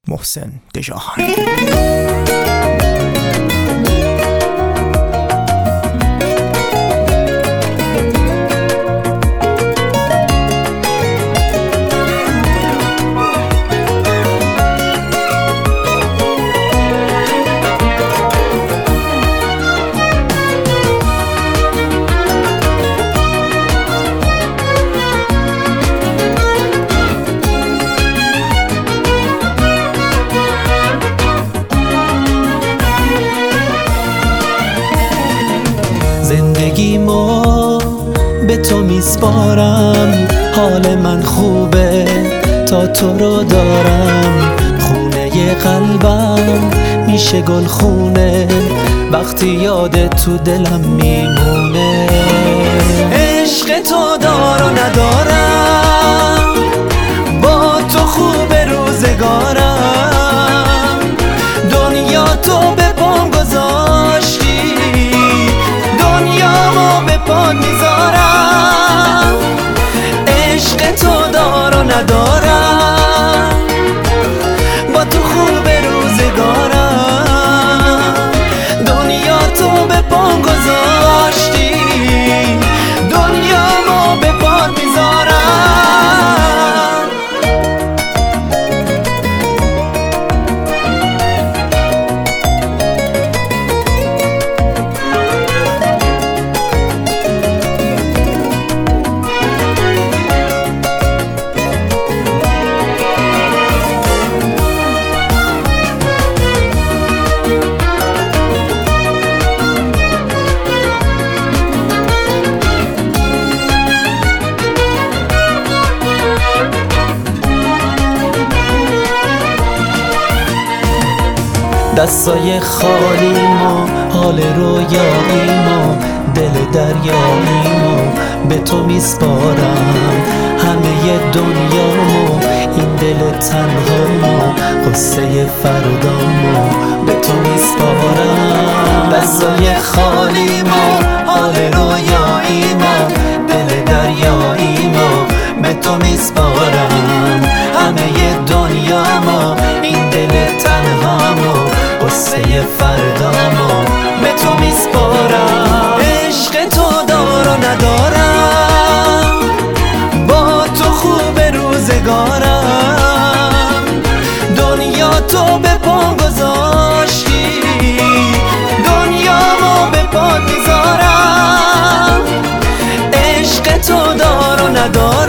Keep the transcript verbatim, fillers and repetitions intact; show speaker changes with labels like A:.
A: محسن دژاهان.
B: زندگیمو به تو میسپارم، حال من خوبه تا تو رو دارم. خونه قلبم میشه گل خونه وقتی یادت تو دلم میمونه. عشق تو دار و ندارم، با تو خوب روزگارم. دنیا تو به پام گذاشتی، دنیامو به پات میذارم. عشق تو دار و ندارم، با تو خوب روزگارم. دنیا تو به پام گذاشتی، دنیامو به پات میذارم. دستای خالیمو، حال رویاییمو، دل دریاییمو به تو میسپارم. همه دنیامو، این دل تنهامو، قصه فردامو به تو میسپارم. دستای خالیمو، حال رویاییمو، دل دریاییمو به تو میسپارم. همه دنیامو، این دل تنهامو، قصه فردامو به تو میسپارم. عشق تو دار و ندارم، با تو خوب روزگارم. دنیا تو به پام گذاشتی، دنیامو به پات میذارم. عشق تو دار و ندارم،